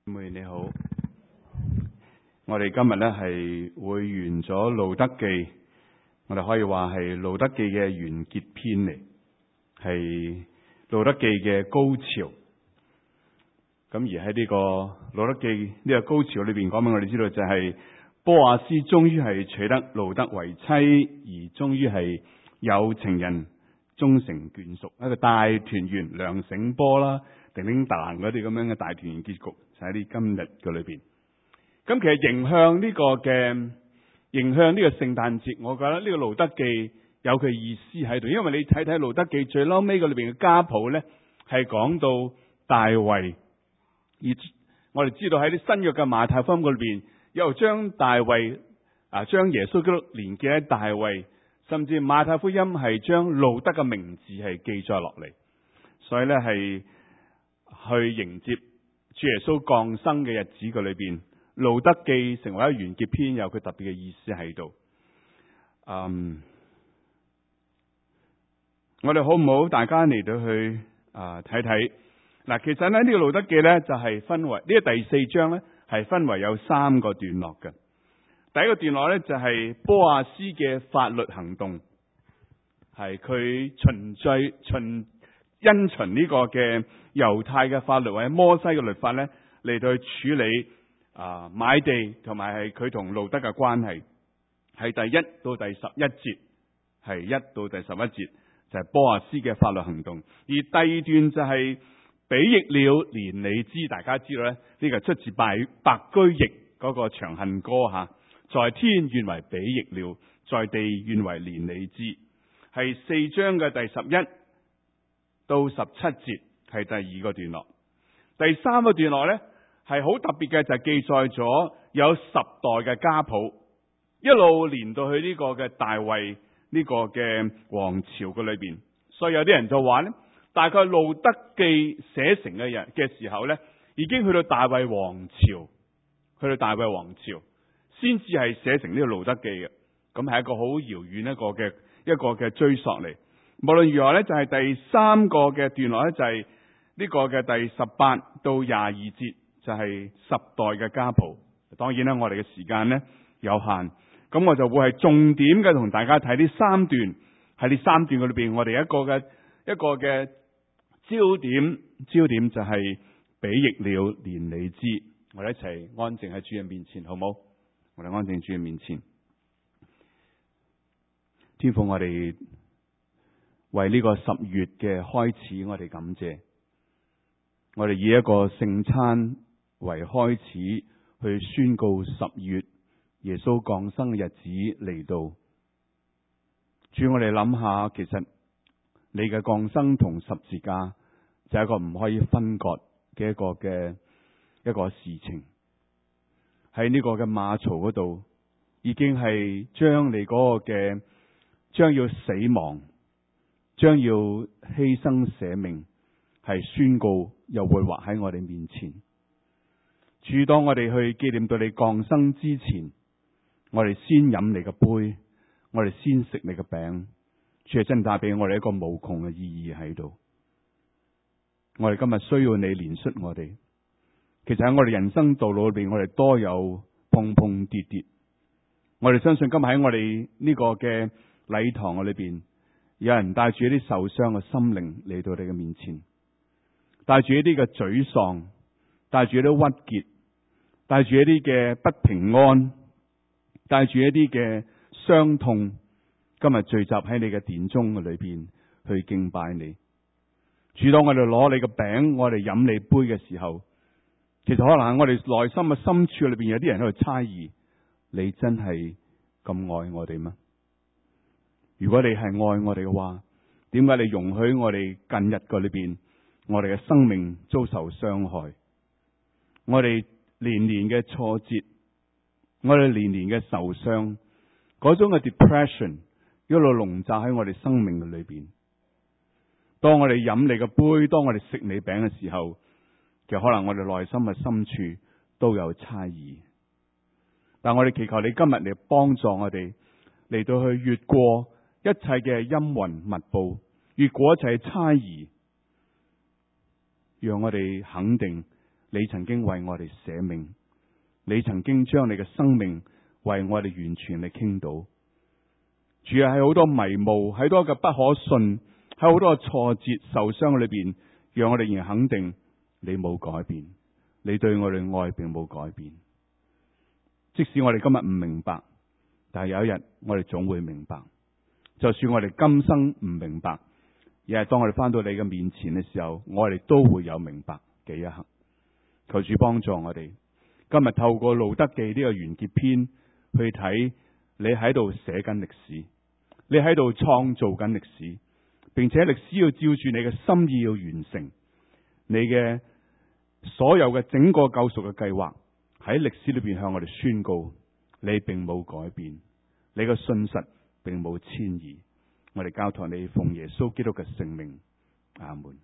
妹你好，我哋今日咧係會完咗路德記，我哋可以話係路德記嘅完結篇嚟，係路德記嘅高潮。咁而喺呢個路德記呢個高潮裏邊講俾我哋知道，就係波阿斯終於係娶得路德為妻，而終於係有情人終成眷屬，一個大團圓梁醒波啦、叮叮當嗰啲咁樣嘅大團圓結局。就喺呢今日嘅裏邊，咁其實迎向呢個聖誕節，我覺得呢個路德記有佢意思喺度，因為你睇睇路德記最嬲尾個裏邊嘅家譜咧，係講到大衛，而我哋知道喺啲新約嘅馬太福音裏邊，又將大衛將耶穌基督連結喺大衛，甚至馬太福音係將路德嘅名字係記載落嚟，所以咧係去迎接主耶穌降生嘅日子嘅裏邊，路德記成為一個完結篇，有佢特別嘅意思喺度。我哋好唔好大家嚟到去睇睇？嗱，其實咧呢個路德記咧就係分為呢個第4章咧係分為有3個段落嘅。第一個段落咧就係波阿斯嘅法律行動，係佢因循呢個嘅猶太嘅法律或者摩西嘅律法咧嚟到去處理買地同埋係佢同路德嘅關係，係第1到第11節，係1到第11節就係波阿斯嘅法律行動。而第2段就係比役了連理枝，大家知道咧呢個出自白居易嗰個長恨歌吓，在天願為比役了，在地願為連理枝，係4章嘅第11到17節，係第2個段落。第3個段落呢係好特別嘅，就係記載咗有10代嘅家譜，一路連到去呢個嘅大衛呢個嘅王朝嘅裏邊。所以有啲人就話呢，大概路德記寫成嘅時候呢，已經去到大衛王朝，先至係寫成呢個路德記嘅。咁係一個好遙遠一個嘅追溯嚟。無論如何咧，就係第3個嘅段落咧，就係呢個嘅第18到22節，就係10代嘅家譜。當然啦，我哋嘅時間咧有限，咁我就會係重點嘅同大家睇呢3段。喺呢3段嘅裏邊，我哋一個嘅焦點就係比役了連理枝。我哋一齊安靜喺主嘅面前，好冇？我哋安靜喺主嘅面前。天父，我哋為呢個10月嘅開始，我哋感謝。我哋以一個聖餐為開始，去宣告10月耶穌降生嘅日子嚟到。主，我哋諗下，其實你嘅降生同十字架就係一個唔可以分割嘅一個事情。喺呢個嘅馬槽嗰度，已經係將你嗰個嘅將要死亡，將要犧牲捨命，係宣告又會畫喺我哋面前。主，當我哋去紀念到你降生之前，我哋先飲你嘅杯，我哋先食你嘅餅，主係真帶俾我哋一個無窮嘅意義喺度。我哋今日需要你憐恤我哋。其實喺我哋人生道路裏邊，我哋多有碰碰跌跌。我哋相信今日喺我哋呢個嘅禮堂嘅裏邊，有人帶住一啲受傷嘅心靈嚟到你嘅面前，帶住一啲嘅沮喪，帶住一啲鬱結，帶住一啲嘅不平安，帶住一啲嘅傷痛，今日聚集喺你嘅殿中嘅裏邊去敬拜你。主，當我哋攞你嘅餅，我哋飲你杯嘅時候，其實可能喺我哋內心嘅深處裏邊有啲人喺度猜疑，你真係咁愛我哋嗎？如果你係愛我哋嘅話，點解你容許我哋近日嘅裏邊，我哋嘅生命遭受傷害，我哋年年嘅挫折，我哋年年嘅受傷，嗰種嘅 depression 一路籠罩喺我哋生命嘅裏邊。當我哋飲你嘅杯，當我哋食你餅嘅時候，其實可能我哋內心嘅深處都有猜疑。但我哋祈求你今日嚟幫助我哋，嚟到去越過一切嘅陰雲密布，越過一切猜疑，讓我哋肯定你曾經為我哋捨命，你曾經將你嘅生命為我哋完全嚟傾倒。主啊，喺好多迷霧，喺多嘅不可信，喺好多嘅挫折、受傷裏邊，讓我哋仍然肯定你冇改變，你對我哋愛並冇改變。即使我哋今日唔明白，但係有一日我哋總會明白。就算我哋今生唔明白，而係當我哋翻到你嘅面前嘅時候，我哋都會有明白嘅一刻。求主幫助我哋，今日透過路德記呢個完結篇去睇，你喺度寫緊歷史，你喺度創造緊歷史，並且歷史要照住你嘅心意要完成，你嘅所有嘅整個救贖嘅計劃喺歷史裏邊向我哋宣告，你並冇改變，你嘅信實並冇遷移。我哋交託你奉耶穌基督嘅聖名，阿門。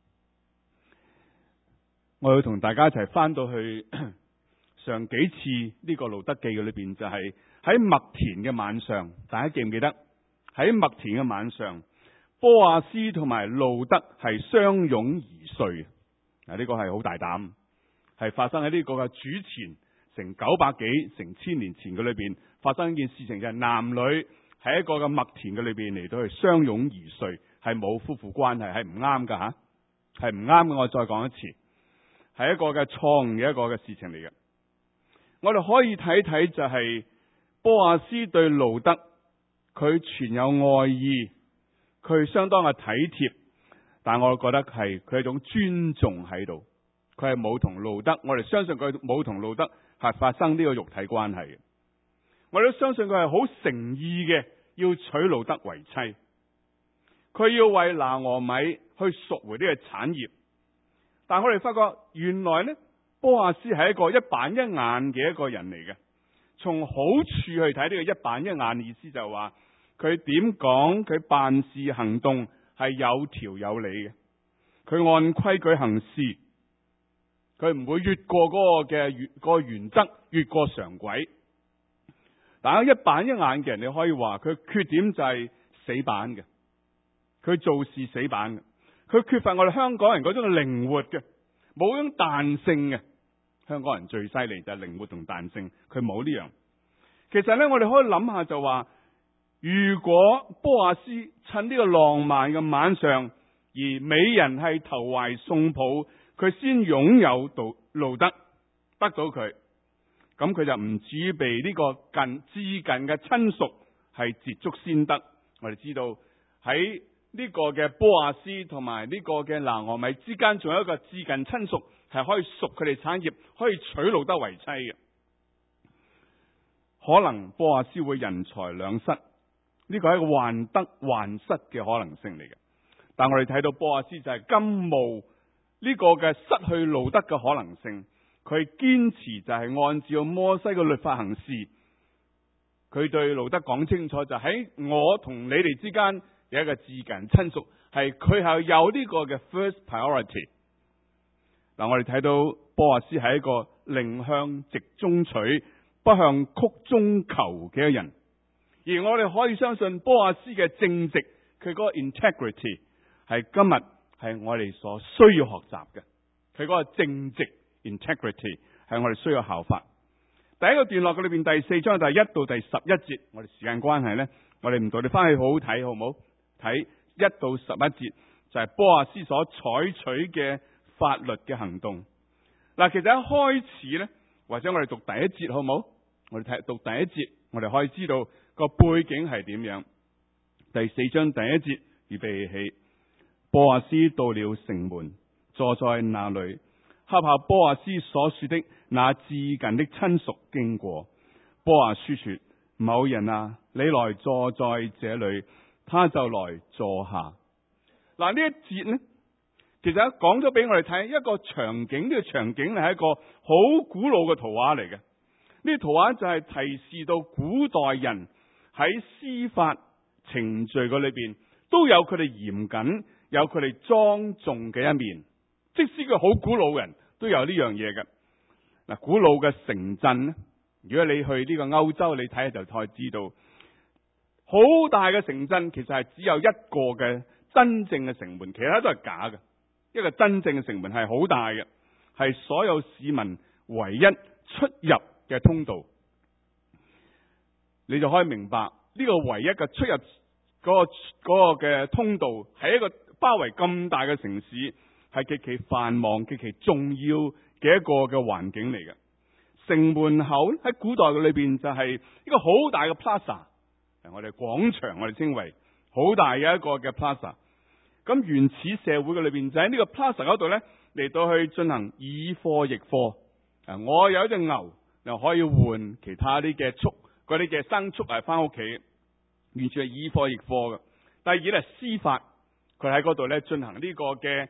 我要同大家一齊翻到去上幾次呢個路德記嘅裏邊，就係喺麥田嘅晚上，大家記唔記得？喺麥田嘅晚上，波阿斯同埋路德係相擁而睡。嗱，呢個係好大膽，係發生喺呢個嘅主前成900幾、成1000年前嘅裏邊發生一件事情，就係男女喺一個嘅麥田嘅裏邊嚟到去相擁而睡，係冇夫婦關係，係唔啱噶吓，係唔啱嘅。我再講一次，係一個嘅錯誤嘅一個嘅事情嚟嘅。我哋可以睇睇就係波阿斯對路德，佢存有愛意，佢相當嘅體貼，但我覺得係佢一種尊重喺度，佢係冇同路德，我哋相信佢冇同路德係發生呢個肉體關係嘅。我哋都相信佢係好誠意嘅，要娶路德為妻，佢要為拿俄米去贖回呢個產業。但我哋發覺原來呢，波阿斯係一個一板一眼嘅一個人嚟嘅。從好處去睇呢個一板一眼，意思就係話佢點講，佢辦事行動係有條有理嘅，佢按規矩行事，佢唔會越過嗰個原則，越過常軌。但係一板一眼嘅人，你可以話佢缺點就係死板嘅，佢做事死板嘅，佢缺乏我哋香港人嗰種靈活嘅，冇嗰種彈性嘅。香港人最犀利就係靈活同彈性，佢冇呢樣。其實咧，我哋可以諗下就話，如果波阿斯趁呢個浪漫嘅晚上，而美人係投懷送抱，佢先擁有到路德，得到佢，咁佢就唔至於被呢個至近嘅親屬係捷足先得。我哋知道喺呢個嘅波阿斯同埋呢個嘅拿俄米之間，仲有一個至近親屬係可以贖佢哋產業，可以娶路德為妻嘅。可能波阿斯會人財兩失，呢個係一個患得患失嘅可能性嚟嘅。但我哋睇到波阿斯就係甘冒呢個嘅失去路德嘅可能性，佢堅持就係按照摩西嘅律法行事。佢對路德講清楚，就喺我同你哋之間有一個至近親屬，係佢係有呢個嘅 first priority。嗱，我哋睇到波阿斯係一個寧向直中取，不向曲中求嘅一個人，而我哋可以相信波阿斯嘅正直，佢嗰個 integrity 係今日係我哋所需要學習嘅。佢嗰個正直 integrity 係我哋需要效法。第一個段落嘅裏邊第4章第1到第11節，我哋時間關係呢，我哋唔讀，你翻去好好睇，好唔好？睇1到11節就係波阿斯所採取嘅法律嘅行動。嗱，其實一開始呢，或者我哋讀第1節好唔好？我哋讀第1節，我哋可以知道個背景係點樣。第4章第1節，預備起，波阿斯到了城門，坐在那裏，恰巧波阿斯所說的那至近的親屬經過。波阿斯說：某人啊，你來坐在這裏，他就來坐下。嗱，呢一節呢，其實講咗俾我哋睇一個場景，呢個場景係一個好古老嘅圖畫嚟嘅。呢個圖畫就係提示到古代人喺司法程序嗰裏邊都有佢哋嚴謹，有佢哋莊重嘅一面。即使佢好古老嘅人都有呢樣嘢嘅。嗱，古老嘅城鎮咧，如果你去呢個歐洲，你睇下就可以知道，好大嘅城鎮其實係只有一個嘅真正嘅城門，其他都係假嘅。一個真正嘅城門係好大嘅， 係所有市民唯一出入嘅通道。你就可以明白呢個唯一嘅出入嗰個嘅通道，係一個包圍咁大嘅城市，係極其繁忙、極其重要嘅一個嘅環境嚟嘅。城門口喺古代嘅裏邊就係一個好大嘅 plaza， 我哋廣場，我哋稱為好大嘅一個嘅 plaza。咁原始社會嘅裏邊就喺呢個 plaza 嗰度咧，嚟到去進行以貨易貨。我有一隻牛，又可以換其他啲嘅畜，嗰啲嘅牲畜係翻屋企，完全係以貨易貨嘅。第二咧，司法，佢喺嗰度咧進行呢個嘅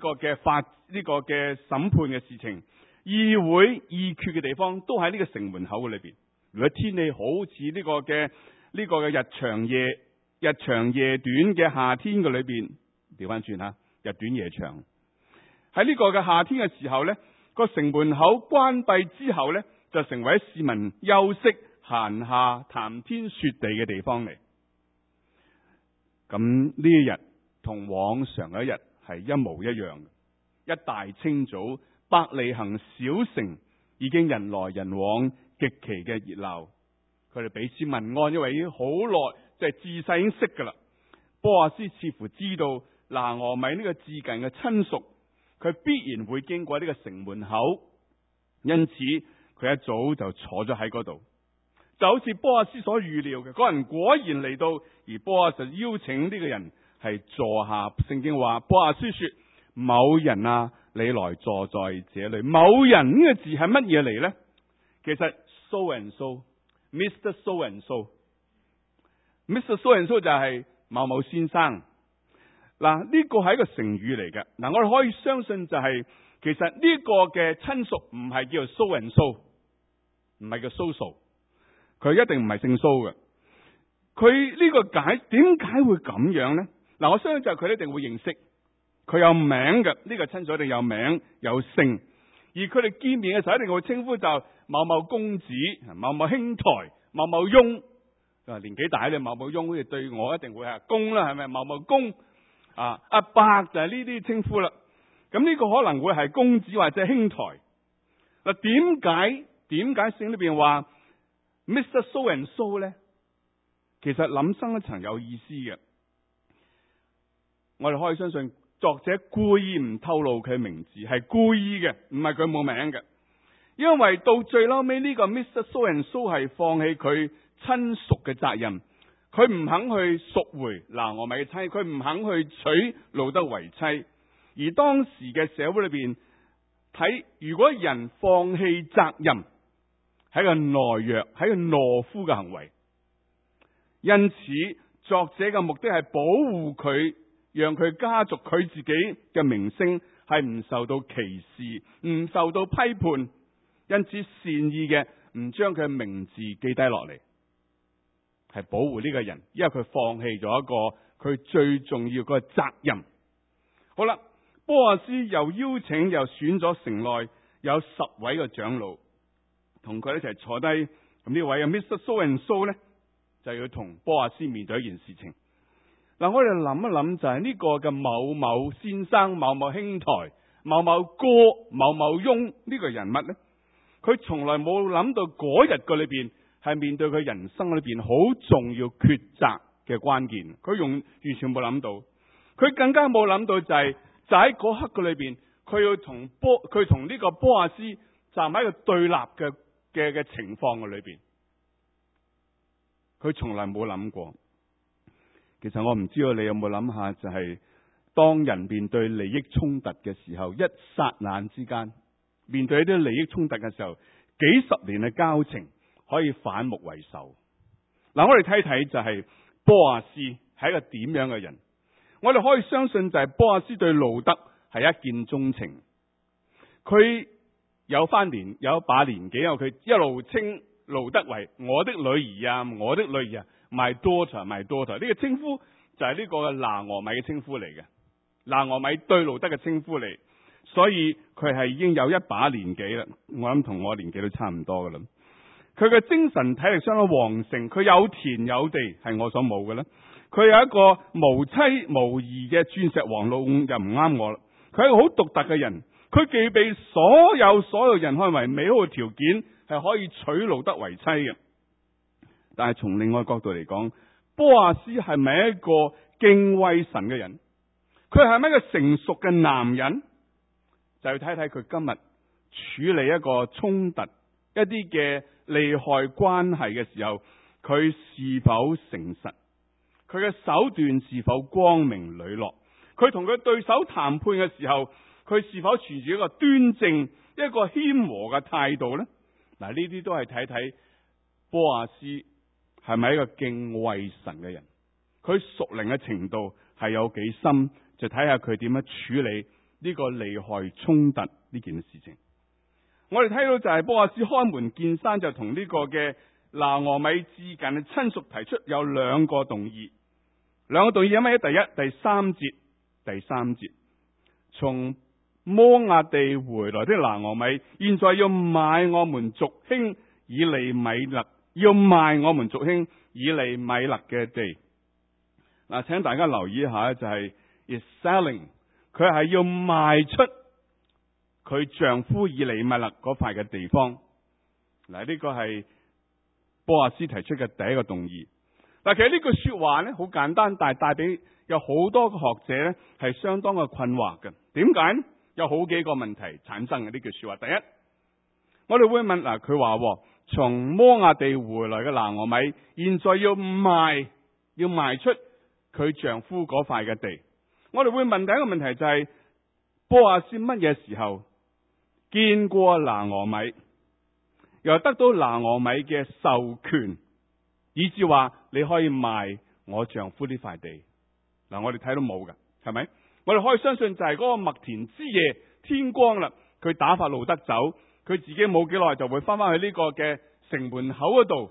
審判嘅事情。議會議決嘅地方都喺呢個城門口嘅裏邊。如果天氣好似呢個嘅日長夜短嘅夏天嘅裏邊，調翻轉吓，日短夜長。喺呢個嘅夏天嘅時候咧，個城門口關閉之後咧，就成為市民休息、閒下、談天說地嘅地方嚟。咁呢一日同往常嘅一日係一模一樣嘅。一大清早，伯利恆小城已經人來人往，極其嘅熱鬧。佢哋彼此問安，因為已經好耐，即係自細已經識噶啦。波阿斯似乎知道拿俄米呢個至近嘅親屬，佢必然會經過呢個城門口，因此佢一早就坐咗喺嗰度，就好似波阿斯所預料嘅，嗰人果然嚟到，而波阿斯邀請呢個人係坐下。聖經話波阿斯說：某人啊，你來坐在這裏。某人呢個字係乜嘢嚟呢？其實 so and so，Mr. so and so，Mr. so and so 就係某某先生。嗱，呢個係一個成語嚟嘅。嗱，我哋可以相信就係，其實呢個嘅親屬唔係叫做 so and so， 唔係叫 so， 佢一定唔係姓蘇嘅。佢呢個點解會咁樣呢？嗱，我相信就係佢一定會認識，佢有名嘅，呢個親屬一定有名有姓，而佢哋見面嘅時候一定會稱呼就某某公子、某某兄台、某某翁。年紀大咧，某某翁好似對我一定會係公啦，係咪？某某公啊，阿伯就係呢啲稱呼啦。咁呢個可能會係公子或者兄台。嗱，點解聖經裏邊話 Mr. So and So 咧？其實諗深一層有意思嘅。我哋可以相信作者故意唔透露佢名字，係故意嘅，唔係佢冇名嘅。因為到最嬲尾呢個 Mr. So and So 係放棄佢親屬嘅責任，佢唔肯去贖回拿俄米嘅妻，佢唔肯去娶路得為妻。而當時嘅社會裏邊睇，如果人放棄責任，係一個懦弱，係一個懦夫嘅行為。因此作者嘅目的係保護佢，讓佢家族佢自己嘅名聲係唔受到歧視，唔受到批判。因此善意嘅唔將佢嘅名字記低落嚟，係保護呢個人，因為佢放棄咗一個佢最重要嘅責任。好啦，波阿斯又邀請又選咗城內有10位嘅長老，同佢一齊坐低。咁呢位 Mr. So and So 咧，就要同波阿斯面對一件事情。嗱，我哋諗一諗就係呢個嘅某某先生、某某兄台、某某哥、某某翁呢個人物咧，佢從來冇諗到嗰日個裏邊係面對佢人生裏邊好重要抉擇嘅關鍵。佢完全冇諗到，佢更加冇諗到就喺嗰刻個裏邊，佢要同呢個波阿斯站喺一個對立嘅情況嘅裏邊。佢從來冇諗過。其實我唔知道你有冇諗下，就係當人面對利益衝突嘅時候，一剎那之間面對一啲利益衝突嘅時候，幾十年嘅交情可以反目為仇。嗱，我哋睇睇就係波阿斯係一個點樣嘅人。我哋可以相信就係波阿斯對路德係一見鐘情。佢有一把年紀，因為佢一路稱路德為我的女兒啊，我的女兒啊，my daughter，my daughter。呢個稱呼就係呢個拿俄米嘅稱呼嚟嘅，拿俄米對路德嘅稱呼嚟，所以佢係已經有一把年紀啦。我諗同我年紀都差唔多噶啦。佢嘅精神體力相當旺盛，佢有田有地，係我所冇嘅啦。佢有一個無妻無兒嘅鑽石王老五，又唔啱我啦。佢係一個好獨特嘅人， 佢具備所有人看為美好嘅條件，係可以娶路得為妻嘅。但係從另外角度嚟講，波亞斯係咪一個敬畏神嘅人？佢係咪一個成熟嘅男人？就要睇睇佢今日處理一個衝突、一啲嘅利害關係嘅時候，佢是否誠實？佢嘅手段是否光明磊落？佢同佢對手談判嘅時候，佢是否存住一個端正、一個謙和嘅態度呢？嗱，呢啲都係睇睇波亞斯係咪一個敬畏神嘅人？佢屬靈嘅程度係有幾深？就睇下佢點樣處理呢個利害衝突呢件事情。我哋睇到就係波亞斯開門見山，就同呢個嘅拿俄米至近嘅親屬提出有兩個動議。兩個動議係乜嘢？第一，第三節，從摩押地回來的拿俄米，現在要買我們族兄以利米勒，要賣我們族兄以利米勒嘅地。嗱，請大家留意一下，就係 is selling， 佢係要賣出佢丈夫以利米勒嗰塊嘅地方。嗱，呢個係波亞斯提出嘅第一個動議。嗱，其實呢句說話咧好簡單，但係帶俾有好多個學者咧係相當嘅困惑嘅。點解呢？有好幾個問題產生嘅呢句說話。第一，我哋會問嗱，佢話從摩押地回來嘅拿俄米，現在要賣出佢丈夫嗰塊嘅地。我哋會問第一個問題就係，波亞斯乜嘢時候見過拿俄米，又得到拿俄米嘅授權，以至話你可以賣我丈夫呢塊地？嗱，我哋睇到冇噶，係咪？我哋可以相信就係嗰個麥田之夜，天光啦，佢打發路得走，佢自己冇幾耐就會翻返去呢個嘅城門口嗰度。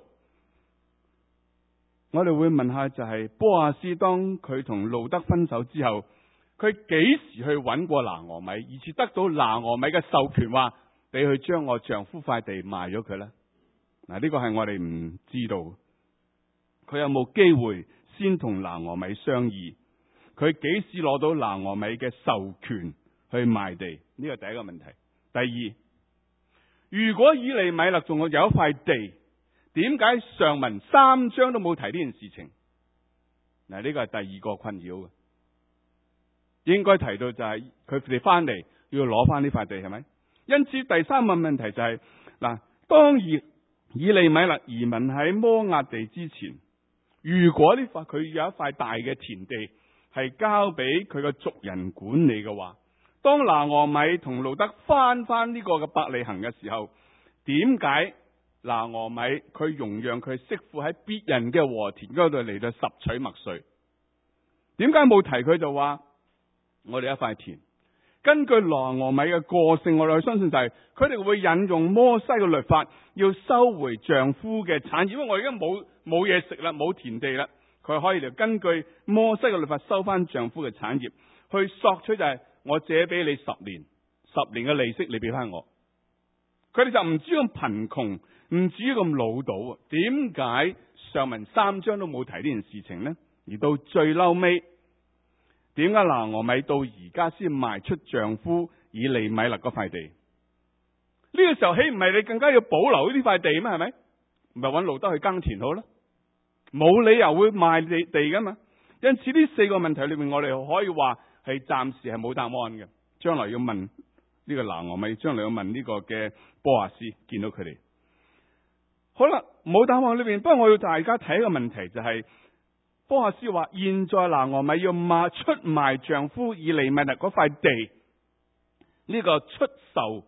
我哋會問下就係，波亞斯當佢同路得分手之後，佢幾時去揾過拿俄米，而且得到拿俄米嘅授權，話你去將我丈夫塊地賣咗佢呢？嗱，呢個係我哋唔知道。佢有冇機會先同拿俄米商議？佢幾時攞到拿俄米嘅授權去賣地？呢個第一個問題。第二，如果以利米勒仲有一塊地，點解上文3章都冇提呢件事情？嗱，呢個係第二個困擾嘅。應該提到就係佢哋翻嚟要攞翻呢塊地，係咪？因此第三個問題就係，嗱，當以利米勒移民喺摩押地之前，如果呢塊佢有一塊大嘅田地係交俾佢嘅族人管理嘅話，當拿俄米同路得翻呢個嘅伯利恆嘅時候，點解拿俄米佢容讓佢媳婦喺別人嘅禾田嗰度嚟到拾取麥穗？點解冇提佢就話我哋一塊田？根據拿俄米嘅個性，我哋相信就係佢哋會引用摩西嘅律法，要收回丈夫嘅產業。因為我而家冇嘢食啦，冇田地啦，佢可以就根據摩西嘅律法收翻丈夫嘅產業，去索取就係我借俾你10年嘅利息，你俾翻我。佢哋就唔至於咁貧窮，唔至於咁潦倒。點解上文3章都冇提呢件事情呢？而到最嬲尾，點解拿俄米到而家先賣出丈夫以利米勒嗰塊地？呢個時候豈唔係你更加要保留呢塊地咩？係咪？唔係揾路得去耕田好啦，冇理由會賣地噶嘛。因此呢4個問題裏面，我哋可以話係暫時係冇答案嘅。將來要問呢個拿俄米，將來要問呢個嘅波亞斯，見到佢哋好啦，冇答案裏面。不過我要大家睇一個問題，就係波亞斯話，現在拿俄米要出賣丈夫以利米勒嗰塊地。呢個出售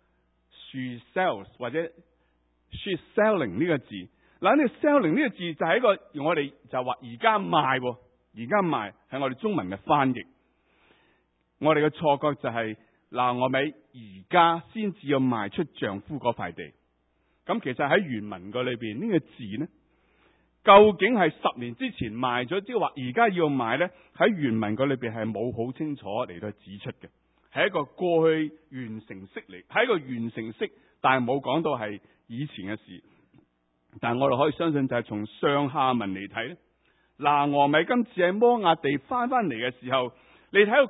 she sells 或者 she selling 呢個字，嗱，呢個 selling 呢個字就係一個我哋就話而家賣，而家賣係我哋中文嘅翻譯。我哋嘅錯覺就係拿俄米而家先至要賣出丈夫嗰塊地。咁其實喺原文個裏邊呢個字呢，究竟係10年之前賣咗，即係話而家要賣呢？喺原文個裏邊係冇好清楚嚟到指出嘅，係一個過去完成式嚟，係一個完成式，但係冇講到係以前嘅事。但係我哋可以相信就係從上下文嚟睇咧，拿俄米今次喺摩押地翻嚟嘅時候，你睇到佢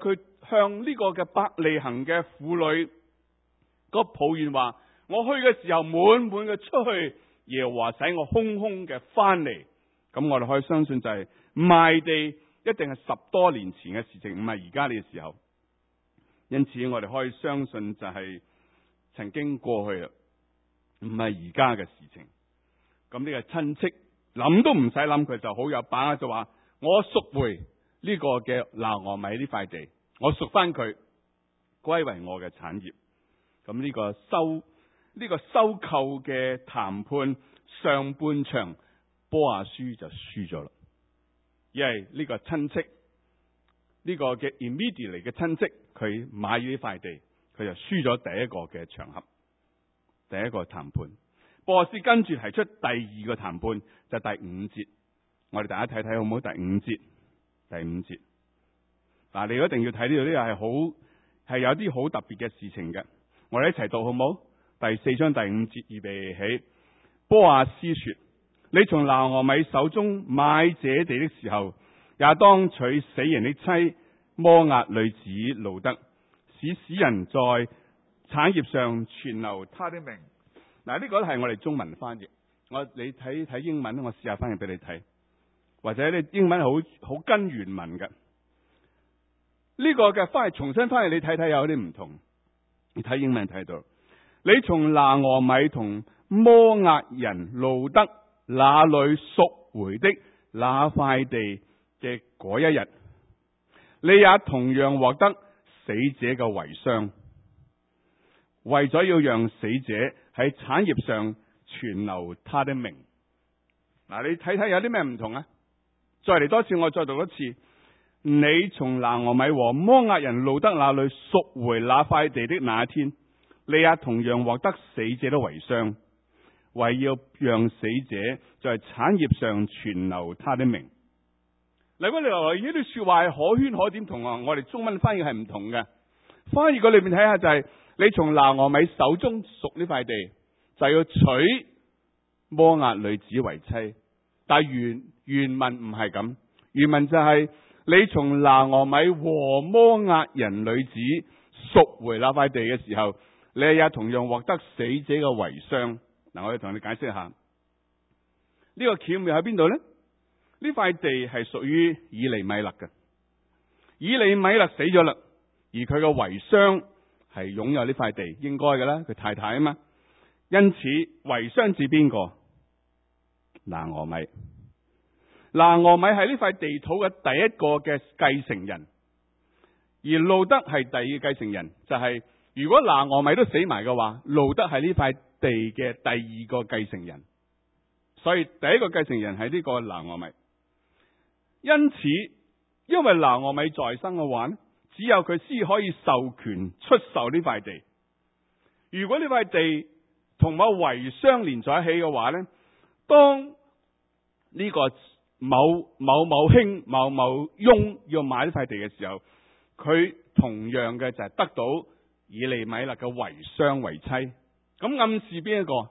向呢個嘅伯利恆嘅婦女個抱怨話：我去嘅時候滿滿嘅出去，耶和華使我空空嘅翻嚟。咁我哋可以相信就係賣地一定係10多年前嘅事情，唔係而家呢個時候。因此我哋可以相信就係曾經過去啦，唔係而家嘅事情。咁呢個親戚諗都唔使諗，佢就好有把握就話：我贖回呢個嘅拿俄米呢塊地，我贖翻佢歸為我嘅產業。咁呢個收購嘅談判上半場，波亞書就輸咗啦。因為呢個親戚呢個嘅 immediately 嘅親戚，佢買咗呢塊地，佢就輸咗第一個嘅場合，第一個談判。波亞斯跟住提出第二個談判，就第5節，我哋大家睇睇好唔好？第5節，嗱，你一定要睇呢度，呢個係有啲好特別嘅事情嘅。我哋一齊讀好唔好？第4章第5節，預備起。波亞斯說：你從拿俄米手中買這地的時候，也當娶死人的妻摩押女子路得，使人在產業上存留他的名。嗱，呢個係我哋中文翻譯。你睇英文，我試下翻譯俾你睇，或者你英文好跟原文嘅。呢個嘅重新翻譯，你睇睇有啲唔同。你睇英文睇到，你從拿俄米同摩押人路得那裏贖回的那塊地嘅嗰一日，你也同樣獲得死者嘅遺孀，為咗要讓死者喺產業上存留他的名。嗱，你睇睇有啲咩唔同啊？再嚟多次，我再讀一次。你從拿俄米和摩押人路得那裏贖回那塊地的那一天，你也同樣獲得死者的遺孀，為要讓死者在產業上存留他的名。如果你留意呢啲說話係可圈可點，同我哋中文翻譯係唔同嘅。翻譯個裏面睇下就係、是、你從拿俄米手中贖呢塊地，就要娶摩押女子為妻。但係原文唔係咁，原文就係、是、你從拿俄米和摩押人女子贖回那塊地嘅時候，你也同樣獲得死者嘅遺孀。嗱，我要同你解釋下，呢、這個巧妙喺邊度呢？呢塊地係屬於以利米勒嘅，以利米勒死咗啦，而佢嘅遺孀係擁有呢塊地，應該嘅啦，佢太太啊嘛。因此遺孀指邊個？拿俄米。拿俄米係呢塊地土嘅第一個嘅繼承人，而路得係第二個繼承人。就係、是、如果拿俄米都死埋嘅話，路得係呢塊地嘅第二個繼承人。所以第一個繼承人係呢個拿俄米。因此，因為拿俄米在生嘅話，只有佢先可以授權出售呢塊地。如果呢塊地同某遺孀連在一起嘅話呢，當呢個某兄某翁要買呢塊地嘅時候，佢同樣嘅就係得到以利米勒嘅遺孀為妻。咁暗示邊一個？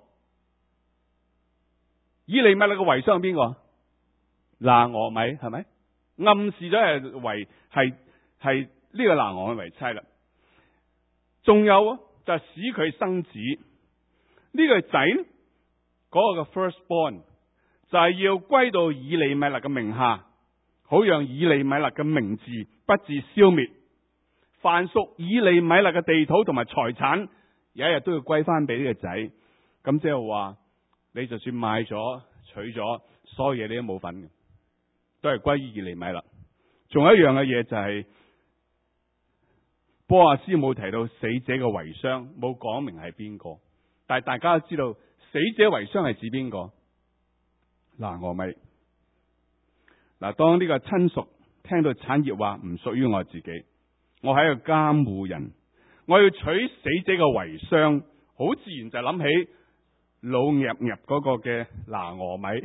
以利米勒嘅遺孀係邊個？拿俄米係咪？暗示咗係呢個拿俄米為妻啦。仲有就係使佢生子。呢個仔呢，嗰個嘅 firstborn 就係要歸到以利米勒嘅名下，好讓以利米勒嘅名字不致消滅。凡屬以利米勒嘅地土同埋財產，有一日都要歸翻俾呢個仔。咁即係話，你就算買咗娶咗，所有嘢你都冇份嘅，都係歸於以利米勒。仲有一樣嘅嘢就係、波亞斯冇提到死者嘅遺孀，冇講明係邊個。但係大家都知道，死者遺孀係指邊個？拿俄米。嗱，當呢個親屬聽到產業話唔屬於我自己，我係一個監護人，我要娶死者嘅遺孀，好自然就諗起老鴨嗰個嘅拿俄米。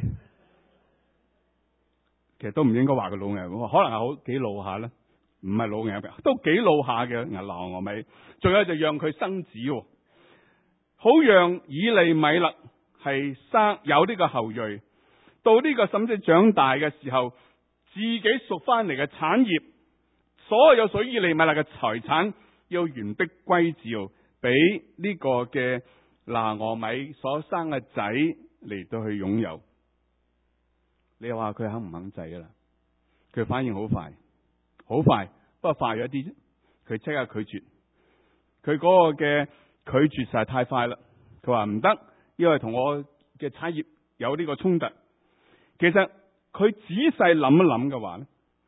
其實都唔應該話佢老鴨，可能係好幾老下啦，唔係老鴨，都幾老下嘅拿俄米。仲有就讓佢生子，好讓以利米勒係有呢個後裔，到呢個甚至長大嘅時候，自己贖翻嚟嘅產業所有屬於以利米勒嘅財產要完璧歸趙，俾呢個嘅拿俄米所生嘅仔嚟到去擁有。你話佢肯唔肯制㗎啦？佢反應好快，好快，不過快咗啲啫。佢即刻拒絕，佢嗰個嘅拒絕實在太快啦。佢話唔得，因為同我嘅產業有呢個衝突。其實佢仔細諗一諗嘅話咧，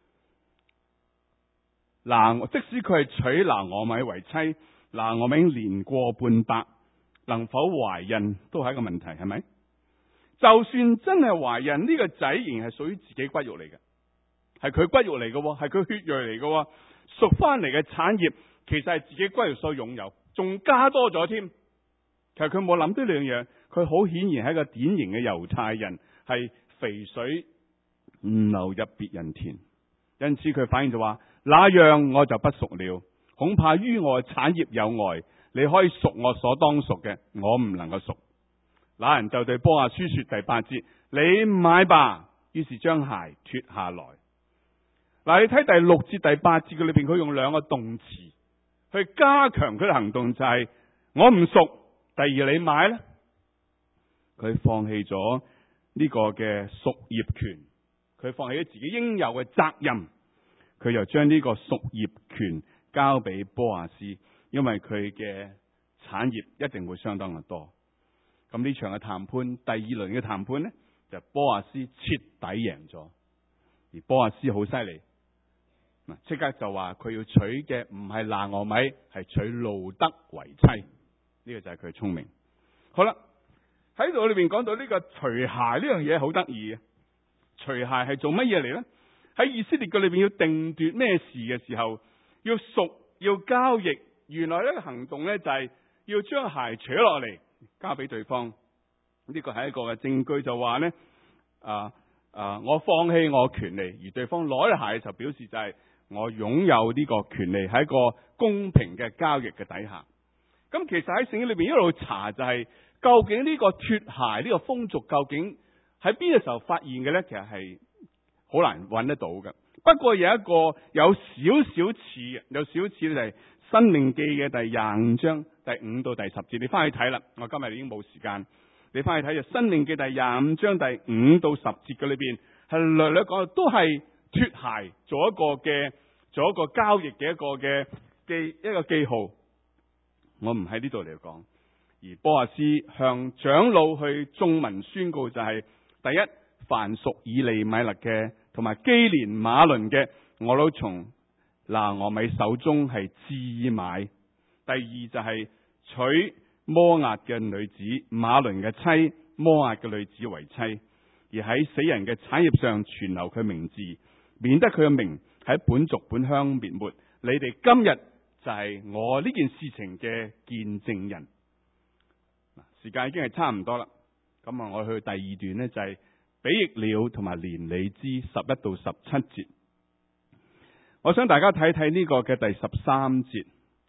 即使佢係娶拿俄米為妻，拿俄米年過半百，能否懷孕都係一個問題，係咪？就算真係懷孕，呢個仔仍然係屬於自己骨肉嚟嘅，係佢骨肉嚟嘅，係佢血裔嚟嘅，贖翻嚟嘅產業其實係自己骨肉所擁有，仲加多咗添。其實佢冇諗呢兩樣，佢好顯然係一個典型嘅猶太人，係肥水唔流入別人田，因此佢反應就話：那樣我就不贖了，恐怕於我產業有礙，你可以贖我所當贖嘅，我唔能夠贖。那人就對波阿斯說第8節：你買吧。於是將鞋脫下來。嗱，你睇第6節第8節嘅裏邊，佢用兩個動詞去加強佢嘅行動，就係我唔贖。第二，你買咧，佢放棄咗呢個嘅贖業權，佢放棄咗自己應有嘅責任，佢就將呢個贖業權交俾波阿斯，因為佢嘅產業一定會相當嘅多。咁呢場嘅談判，第2輪嘅談判呢，就波阿斯徹底贏咗，而波阿斯好犀利，即刻就話佢要娶嘅唔係拿俄米，係娶路德為妻。呢個就係佢聰明。好啦，喺度裏邊講到呢個除鞋呢樣嘢好得意嘅。除鞋係做乜嘢嚟呢？喺以色列嘅裏邊要定奪咩事嘅時候，要贖要交易，原來呢個行動呢，就係要將鞋除落嚟交俾對方。呢個係一個嘅證據，就話呢，我放棄我權利，而對方攞咗鞋嘅時候表示就係我擁有呢個權利，喺一個公平嘅交易嘅底下。咁其實喺聖經裏邊一路查，就係究竟呢個脫鞋呢個風俗究竟喺邊個時候發現嘅呢？其實係好難揾得到嘅。不過有一個有少少似，有少少似就係申命記嘅第25章第5到第10節，你翻去睇啦。我今日已經冇時間，你翻去睇就申命記第25章第5到10節嘅裏邊係略略講，都係脫鞋做一個交易嘅一個記號。我唔喺呢度嚟講，而波阿斯向長老去眾民宣告就係：第一，凡屬以利米勒嘅同埋基連馬倫嘅，我都從拿俄米手中係置買。第二就係娶摩押嘅女子馬倫嘅妻，摩押嘅女子為妻，而喺死人嘅產業上存留佢名字，免得佢嘅名喺本族本鄉滅沒。你哋今日就係我呢件事情嘅見證人。時間已經係差唔多啦，咁我去第2段呢，就係比役了同埋連理之11到17節。我想大家睇睇呢個嘅第13節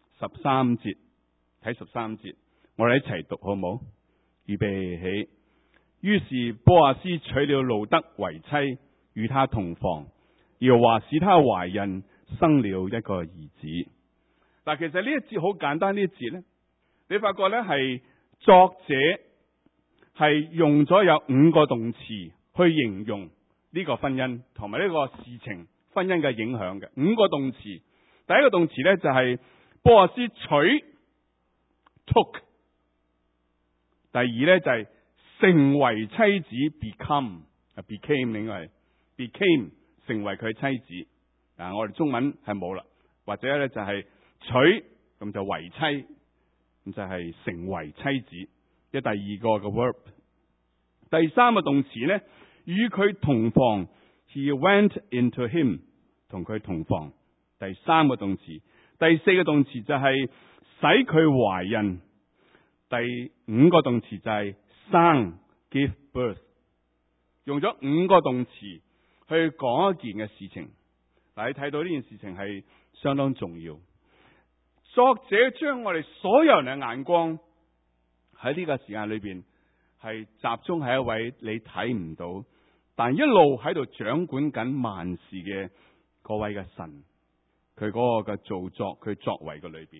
，13節睇13節，我哋一齊讀好唔好？預備起。於是波阿斯娶了路德為妻，與他同房，耶和華使他懷孕，生了一個兒子。嗱，其實呢一節好簡單，呢一節呢，你發覺呢係作者係用咗有5個動詞去形容呢個婚姻同埋呢個事情婚姻嘅影響嘅5個動詞。第一個動詞呢，就係波阿斯娶 took， 第二呢，就係成為妻子 became 應該係 became 成為佢妻子。我哋中文係冇啦，或者呢就係娶咁就為妻，咁就係成為妻子。即第二個嘅 verb。第三個動詞呢，與佢同房 ，he went into him， 同佢同房。第三個動詞。第四個動詞就係使佢懷孕。第5個動詞就係生 give birth， 用咗5個動詞去講一件嘅事情。嗱，你睇到呢件事情係相當重要。作者將我哋所有人嘅眼光喺呢個時間裏邊係集中喺一位你睇唔到，但一路喺度掌管緊萬事嘅嗰位嘅神， 佢嗰個嘅造作，佢作為嘅裏邊。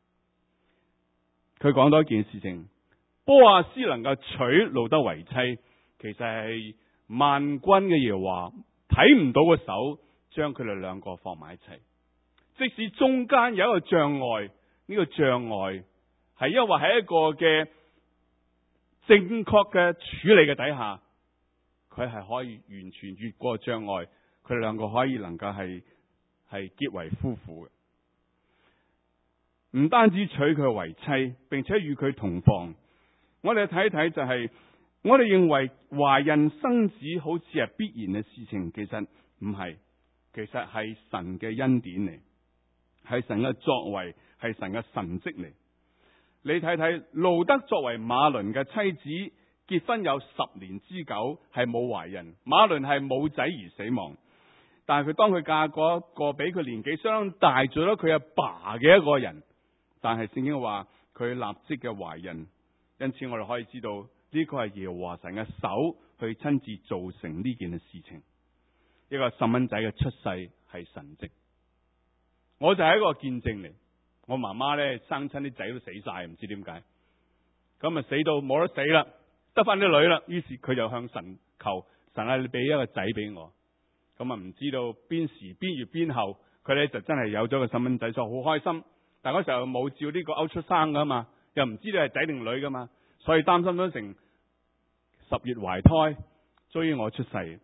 佢講多一件事情，波亞斯能夠娶路得為妻，其實係萬軍嘅耶和華睇唔到個手，將佢哋兩個放埋一齊。即使中間有一個障礙，呢個障礙係因為喺一個嘅正確嘅處理嘅底下，佢係可以完全越過障礙，佢哋兩個可以能夠係結為夫婦嘅。唔單止娶佢為妻，並且與佢同房。我哋睇一睇就係，我哋認為懷孕生子好似係必然嘅事情，其實唔係，其實係神嘅恩典嚟，係神嘅作為，係神嘅神蹟嚟。你睇睇路德作為馬倫嘅妻子，結婚有10年之久，係冇懷孕。馬倫係冇仔而死亡，但係佢當佢嫁過一個比佢年紀相當大咗佢阿爸嘅一個人，但係聖經話佢立即嘅懷孕，因此我哋可以知道呢個係耶和華神嘅手去親自造成呢件嘅事情。一個細蚊仔嘅出世係神蹟，我就係一個見證嚟。我媽媽咧生親啲仔都死晒，唔知點解，咁啊死到冇得死啦，得翻啲女啦。於是佢就向神求，神啊，你俾一個仔俾我。咁啊唔知道邊時邊月邊後，佢咧就真係有咗個細蚊仔，所以好開心。但嗰時候冇照呢個勾出生噶嘛，又唔知你係仔定女噶嘛，所以擔心咗成10月懷胎，終於我出世。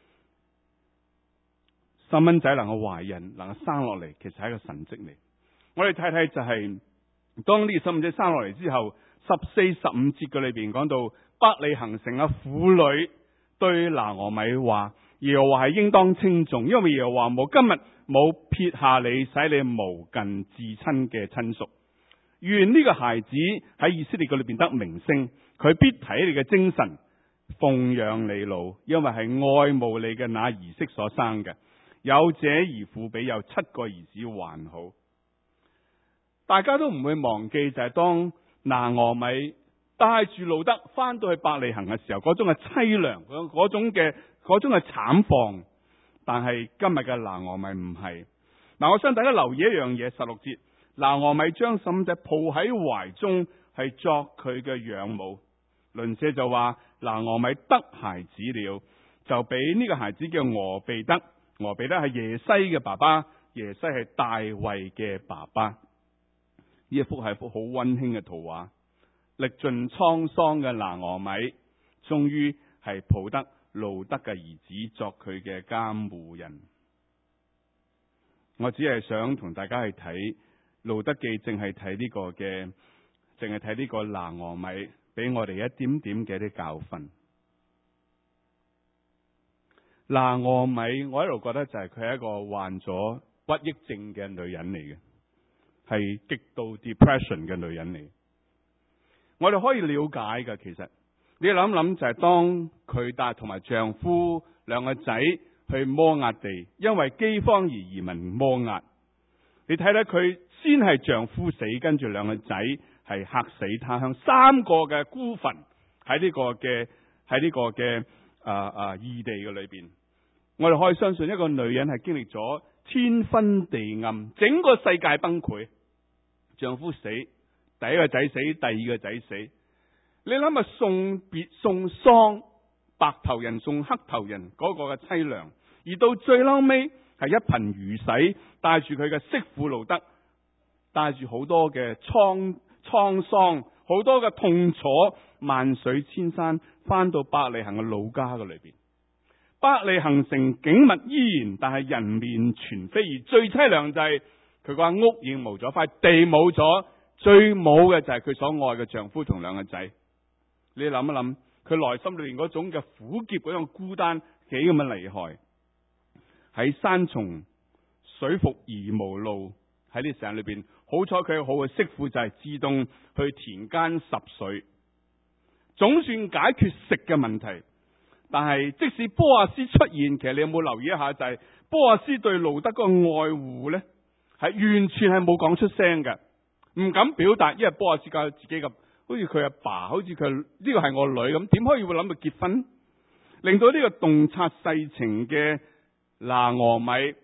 細蚊仔能夠懷孕，能夠生落嚟，其實係一個神蹟嚟。我哋睇睇就係，當呢個細蚊仔生落嚟之後，14、15節嘅裏邊講到，伯利恆城嘅婦女對拿俄米話：耶和華係應當稱頌，因為耶和華今日冇撇下你，使你無近至親嘅親屬。願呢個孩子喺以色列嘅裏邊得名聲，佢必睇你嘅精神，奉養你老，因為係愛慕你嘅那兒媳所生嘅。有這兒婦比有7個兒子還好。大家都唔會忘記，就係當拿俄米帶住路德翻到去伯利恆嘅時候，嗰種嘅淒涼，嗰種嘅慘況。但係今日嘅拿俄米唔係。嗱，我想大家留意一樣嘢，16節，拿俄米將細蚊仔抱喺懷中，係作佢嘅養母。鄰舍就話拿俄米得孩子了，就俾呢個孩子叫俄備得。俄備得係耶西嘅爸爸，耶西係大衛嘅爸爸。呢一幅係一幅好溫馨嘅圖畫，歷盡滄桑嘅拿俄米，終於係抱得路德嘅兒子作佢嘅監護人。我只係想同大家去睇路德記，淨係睇呢個嘅，淨係睇呢個拿俄米，俾我哋一點點嘅啲教訓。拿俄米，我一路覺得就係佢係一個患咗鬱抑症嘅女人嚟嘅，係極度 depression 嘅女人嚟。我哋可以了解嘅，其實你諗諗就係當佢帶同埋丈夫兩個仔去摩押地，因為饑荒而移民摩押。你睇睇佢先係丈夫死，跟住兩個仔係客死他鄉，3個嘅孤墳喺呢個嘅異地嘅裏邊。我哋可以相信一個女人係經歷咗天昏地暗，整個世界崩潰。丈夫死，第一個仔死，第二個仔死。你諗下送別送喪，白頭人送黑頭人嗰個嘅淒涼，而到最嬲尾係一貧如洗，帶住佢嘅媳婦路德，帶住好多嘅滄桑，好多嘅痛楚，萬水千山，翻到伯利恆嘅老家嘅裏邊。伯利恆城景物依然，但係人面全非。而最淒涼就係佢個屋已經冇咗，塊地冇咗，最冇嘅就係佢所愛嘅丈夫同兩個仔。你諗一諗，佢內心裏面嗰種嘅苦澀，嗰種孤單，幾咁嘅厲害。喺山重水復而無路，喺呢時間裏邊，好彩佢好嘅媳婦就係自動去田間拾水，總算解決食嘅問題。但係即使波亞斯出現，其實你有冇留意一下，就係波亞斯對路德個愛護呢，係完全係冇講出聲嘅，唔敢表達，因為波亞斯教自己咁，好似佢阿爸，好似佢呢個係我女咁，點可以會諗到結婚？令到呢個洞察世情嘅拿俄米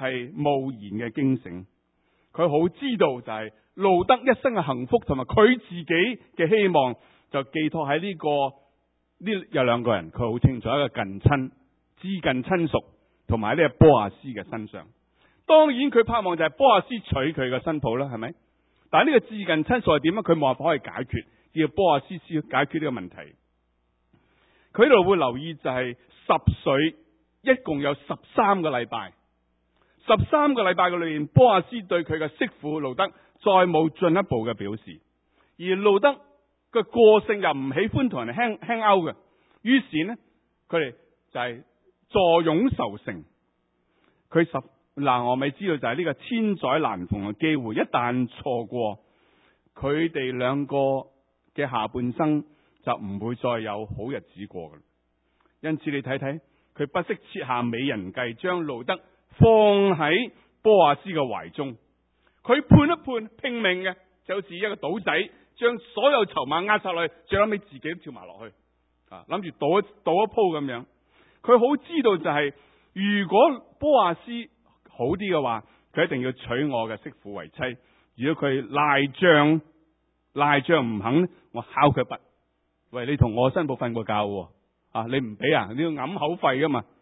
係無言嘅驚醒。佢好知道就係路得一生嘅幸福同埋佢自己嘅希望就寄託喺呢有兩個人，佢好清楚，一個近親、至近親屬同埋呢個波亞斯嘅身上。當然佢盼望就係波亞斯娶佢嘅新抱啦，係咪？但係呢個至近親屬係點啊？佢冇辦法可以解決，要波亞斯先解決呢個問題。佢呢度會留意就係10歲，一共有13個禮拜。13個禮拜嘅裏面，波亞斯對佢嘅媳婦路得再冇進一步嘅表示，而路得嘅個性又唔喜歡同人輕勾嘅，於是呢，佢哋就係坐擁受成。拿俄米知道就係呢個千載難逢嘅機會，一旦錯過，佢哋兩個嘅下半生就唔會再有好日子過嘅。因此你睇睇，佢不惜設下美人計，將路得放喺波亞斯嘅懷中。佢判一判，拼命嘅，就好似一個賭仔，將所有籌碼壓晒落去，最後尾自己都跳埋落去，諗住賭一鋪咁樣。佢好知道就係，如果波亞斯好啲嘅話，佢一定要娶我嘅媳婦為妻。如果佢賴賬唔肯，我敲佢筆。喂，你同我新抱瞓過覺喎，你唔俾啊？你要揞口費噶嘛？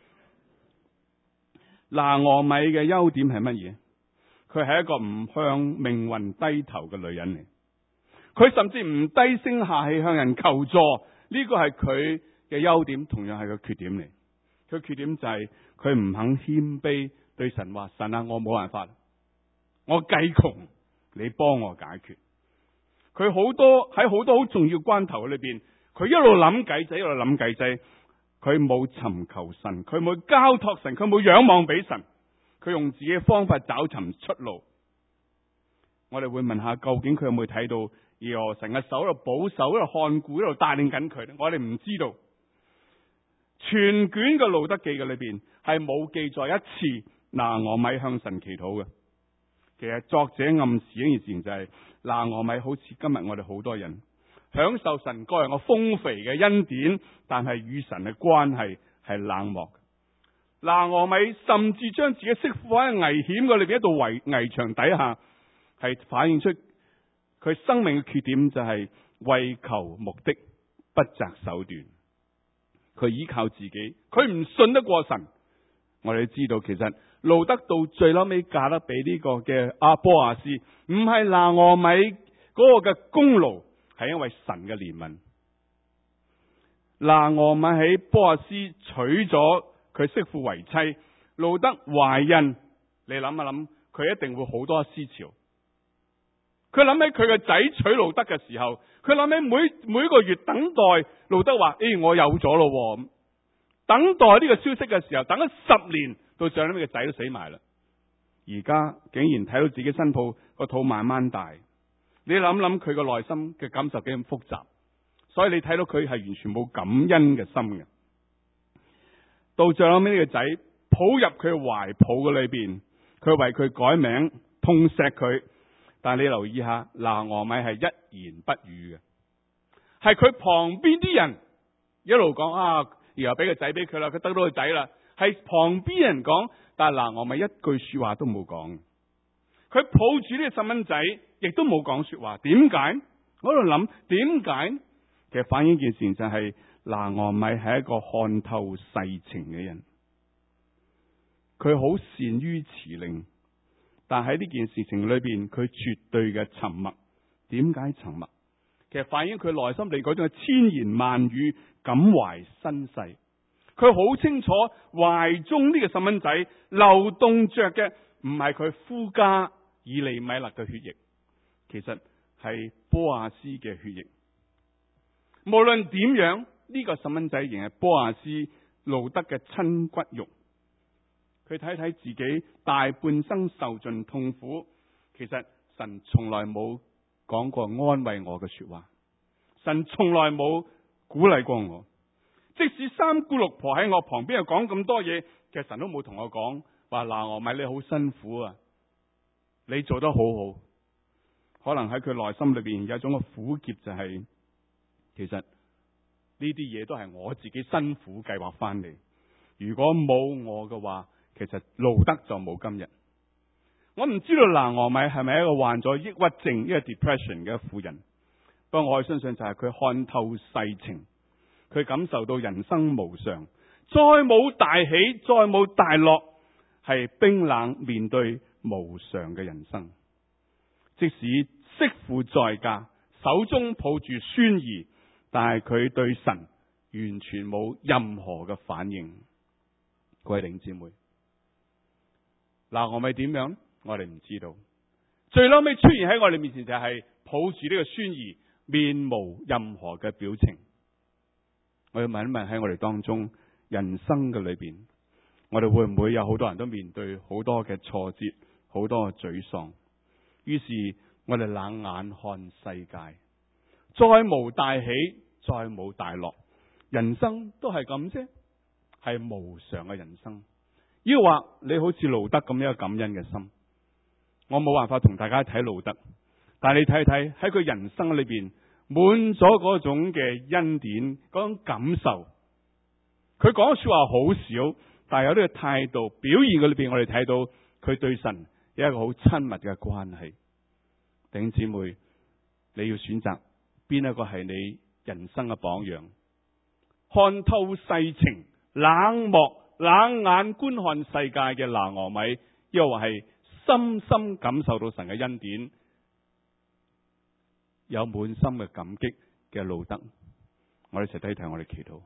拿俄米嘅優點係乜嘢？佢係一個唔向命運低頭嘅女人嚟。佢甚至唔低聲下氣向人求助，呢個係佢嘅優點，同樣係個缺點嚟。佢缺點就係佢唔肯謙卑，對神話：神啊，我冇辦法，我計窮，你幫我解決。佢喺好多好重要關頭裏邊，佢一路諗計仔，一路諗計仔。佢冇尋求神，佢冇交託神，佢冇仰望俾神，佢用自己嘅方法找尋出路。我哋會問下，究竟佢有冇睇到耶和神嘅手喺度保守、喺度看顧、喺度帶領緊佢咧？我哋唔知道。全卷嘅路得記嘅裏邊係冇記載一次拿俄米向神祈禱嘅。其實作者暗示一件事情就係，拿俄米好似今日我哋好多人享受神個人嘅豐肥嘅恩典，但係與神嘅關係係冷漠。拿俄米甚至將自己媳婦喺危險嘅裏邊一道圍牆底下，係反映出佢生命嘅缺點，就係為求目的不擇手段。佢依靠自己，佢唔信得過神。我哋知道其實路得到最後尾嫁得俾呢個嘅波亞斯，唔係拿俄米嗰個嘅功勞，係因為神嘅憐憫。拿俄米喺波亞斯娶咗佢媳婦為妻，路得懷孕，你諗一諗，佢一定會好多思潮。佢諗起佢個仔娶路得嘅時候，佢諗起每個月等待路得話：我有咗咯。等待呢個消息嘅時候，等咗10年，到最後尾個仔都死埋啦。而家竟然睇到自己新抱個肚慢慢大，你諗諗佢個內心嘅感受幾咁複雜。所以你睇到佢係完全冇感恩嘅心嘅。到最後尾呢個仔抱入佢嘅懷抱嘅裏邊，佢為佢改名，痛錫佢。但係你留意下，拿俄米係一言不語嘅，係佢旁邊啲人一路講然後俾個仔俾佢啦，佢得到個仔啦，係旁邊人講，但係拿俄米一句說話都冇講。佢抱住呢個細蚊仔，亦都冇講說話。點解？我喺度諗，點解？其實反映一件事情就係拿俄米係一個看透世情嘅人，佢好善於辭令。但喺呢件事情裏邊，佢絕對嘅沉默。點解沉默？其實反映佢內心嚟嗰種千言萬語，感懷身世。佢好清楚懷中呢個細蚊仔流動着嘅唔係佢夫家以利米勒嘅血液，其實係波亞斯嘅血液。無論點樣，呢個細蚊仔仍係波亞斯路得嘅親骨肉。佢睇睇自己大半生受盡痛苦，其實神從來冇講過安慰我嘅說話，神從來冇鼓勵過我。即使三姑六婆喺我旁邊又講咁多嘢，其實神都冇同我講話，拿俄米你好辛苦啊，你做得好好。可能喺佢內心裏邊有一種嘅苦澀，就係其實呢啲嘢都係我自己辛苦計劃翻嚟。如果冇我嘅話， 其實路德就冇今日。我唔知道拿俄米係咪一個患咗抑鬱症、一個 depression 嘅婦人，不過我相信就係佢看透世情，佢感受到人生無常，再冇大喜，再冇大樂，係冰冷面對無常嘅人生。即使媳婦在家，手中抱住孫兒，但係佢對神完全冇任何嘅反應。各位弟兄姊妹，拿俄米點樣？我哋唔知道。最後尾出現喺我哋面前就係抱住呢個孫兒，面無任何嘅表情。我要問一問，喺我哋當中人生嘅裏邊，我哋會唔會有好多人都面對好多嘅挫折，好多嘅沮喪？於是我哋冷眼看世界，再無大喜，再冇大樂，人生都係咁啫，係無常嘅人生。抑或你好似路德咁樣感恩嘅心，我冇辦法同大家睇路德，但係你睇睇喺佢人生裏邊滿咗嗰種嘅恩典，嗰種感受。佢講嘅說話好少，但係有呢個態度表現嘅裏邊，我哋睇到佢對神有一個好親密嘅關係。弟兄姊妹，你要選擇邊一個係你人生嘅榜樣？看透世情，冷漠冷眼觀看世界嘅拿俄米，又或係深深感受到神嘅恩典，有滿心嘅感激嘅路德。我哋一齊低頭，我哋祈禱。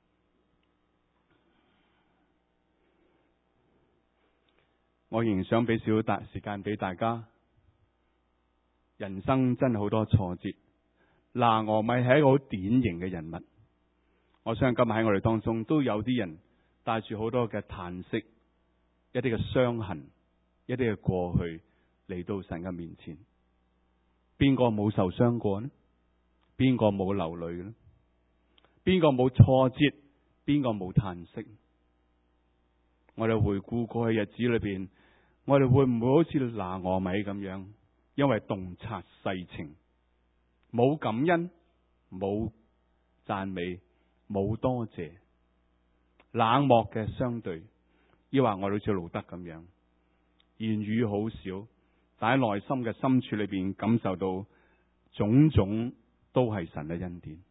我仍然想俾少少時間俾大家。人生真係好多挫折，拿俄米係一個好典型嘅人物。我相信今日喺我哋當中都有啲人帶住好多嘅嘆息，一啲嘅傷痕，一啲嘅過去嚟到神嘅面前。邊個冇受傷過呢？邊個冇流淚呢？邊個冇挫折？邊個冇嘆息？我哋回顧過去日子裏邊，我哋會唔會好似拿俄米咁樣？因為洞察世情，冇感恩，冇讚美，冇多謝，冷漠嘅相對，抑或我哋好似路德咁樣，言語好少，但喺內心嘅深處裏邊感受到種種都係神嘅恩典。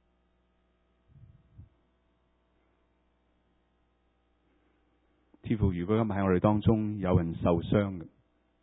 天父，如果今日喺我哋當中有人受傷嘅，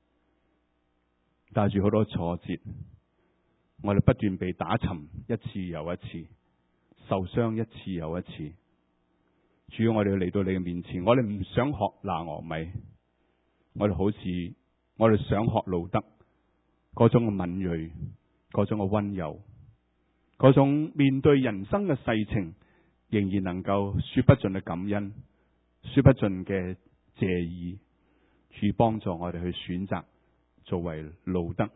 帶住好多挫折，我哋不斷被打沉一次又一次，受傷一次又一次。主要我哋要嚟到你嘅面前，我哋唔想學拿俄米，我哋好似我哋想學路德嗰種嘅敏銳，嗰種嘅溫柔，嗰種面對人生嘅世情仍然能夠說不盡嘅感恩，說不盡嘅謝意。主幫助我哋去選擇作為路德，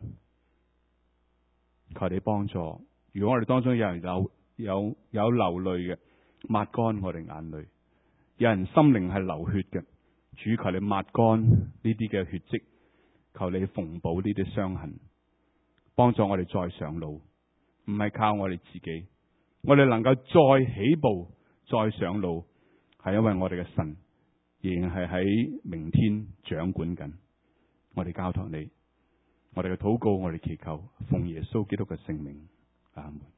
求你幫助。如果我哋當中有人有流淚嘅，抹乾我哋眼淚；有人心靈係流血嘅，主求你抹乾呢啲嘅血跡，求你縫補呢啲傷痕，幫助我哋再上路。唔係靠我哋自己，我哋能夠再起步、再上路，係因為我哋嘅神仍然係喺明天掌管緊。我哋交託你，我哋嘅禱告，我哋祈求，奉耶穌基督嘅聖名，阿門。